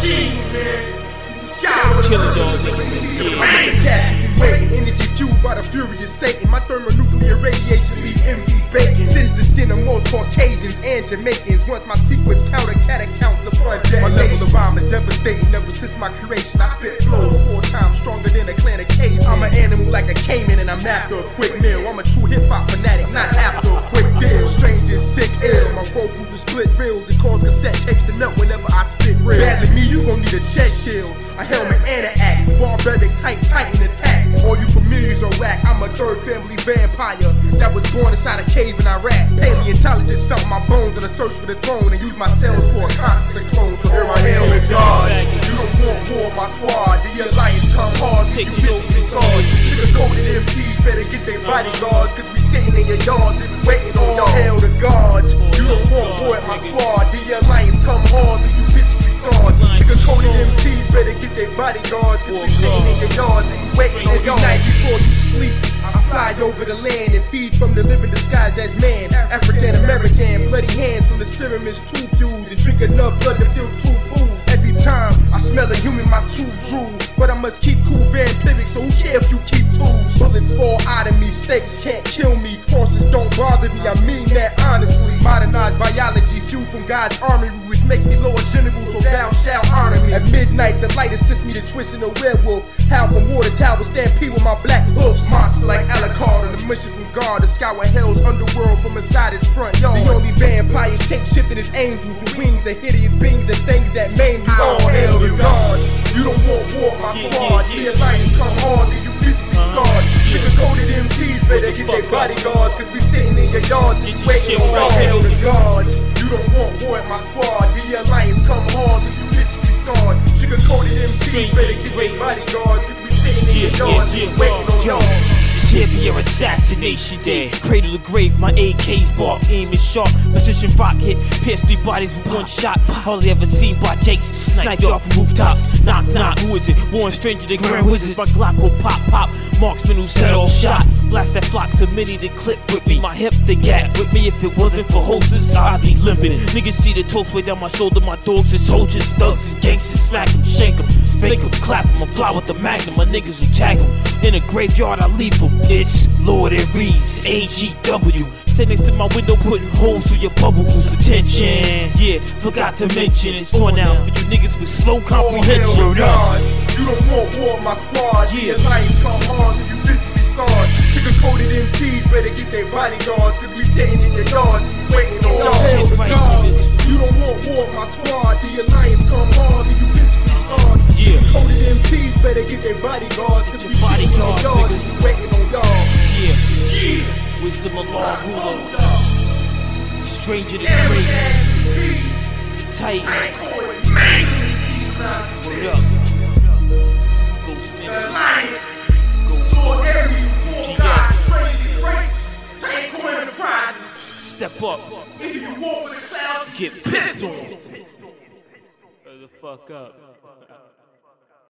Killing y'all niggas is shit. I'm catastrophe waiting, energy fueled by the furious Satan. My thermonuclear radiation leave MCs baking. Since the skin of most Caucasians and Jamaicans. Once my sequence counter cat accounts upon death. My level of rhyme is devastating ever since my creation. I spit flows 4 times stronger than a clan of cavemen. I'm an animal like a caiman and I'm after a quick meal. I'm a true hip-hop fanatic, not after a quick deal. Strangers, sick, ill. My vocals are split reels and cause cassette tapes to melt whenever I spit real. Badly me, you gon' need a chest shield, a helmet and an axe. Barbaric, titan attack. All you familiars are whack. I'm a third family vampire that was born inside a cave in Iraq. Paleontologists felt my bones in a search for the throne and used my cells for a constant clone. So here I am with God. You don't want war, my squad. The alliance come hard. You bitches hard. Sugar-coated MCs better get their bodyguards, cause we sitting in your yards and we waiting on your hell to guards. You don't want war at my squad. The alliance come hard. You bitches sugar-coated MCs better get their bodyguards, cause we sitting in your yards and we waiting on your night before you sleep. I fly over the land and feed from the living disguised as man. African American, bloody hands from the serum is tubules, and drink enough blood to fill 2 pools. Every time I smell a human, my tools drool. But I must keep cool, vampiric, so who cares if you keep tools? Bullets fall out of me, stakes can't kill me. Crosses don't bother me, I mean that honestly. Modernized biology, fueled from God's armory, which makes me Lord General, so thou shalt honor me. At midnight, the light assists me to twist in a werewolf. Howl from water tower, stampede with my black hoofs. Monster like Alucard on a mission from God to scour hell's underworld from inside his front yard. The only vampire shape-shifting is angels with wings of hideous beings and things that maim you. All hail the gods. You don't want war, my squad. The alliance come hard, then you physically scarred. Sugar-coated MCs better get their bodyguards, cause we sitting in your yards and you waiting on all hail the gods. You don't want war at my squad. The alliance come hard, then you physically scarred. Sugar-coated MCs better get their bodyguards, cause we sitting in your yards and you waiting on y'all. Champion assassination day, cradle to grave, my AK's bark, aim is sharp, precision rock hit, pierce 3 bodies with 1 shot. Hardly ever seen by Jakes, sniped off from rooftops. Knock knock, who is it? Warren stranger than Grand Wizards. My Glock will pop pop, marksman who set off shot. Blast that flocks of many to clip with me. My hip the gap with me. If it wasn't for hostess, I'd be limping. Niggas see the torch way down my shoulder. My dogs is soldiers, thugs is gangsters. Smack them, shake them, spank them, clap them. I fly with the magnum. My niggas who tag them. In a graveyard, I leave them. It's Lord and Reeds, AGW. Stay next to my window, putting holes through your bubble goose attention. Yeah, forgot to mention it's on now for you niggas with slow comprehension. You don't want war, my squad. The alliance come hard, and you physically scarred. Sugar-coated MCs better get their bodyguards, cause we sitting in your yards and we waiting on y'all. Hail the gods. You don't want war, my squad. The alliance come hard, and you physically scarred. Sugar-coated MCs better get their bodyguards, cause we sitting in your yards and we waiting on y'all. Yeah. Wisdom of law ruler, stranger than crazy, Titans. What up? Ghost niggas, GS. Step up, get pissed on. Shut the fuck up.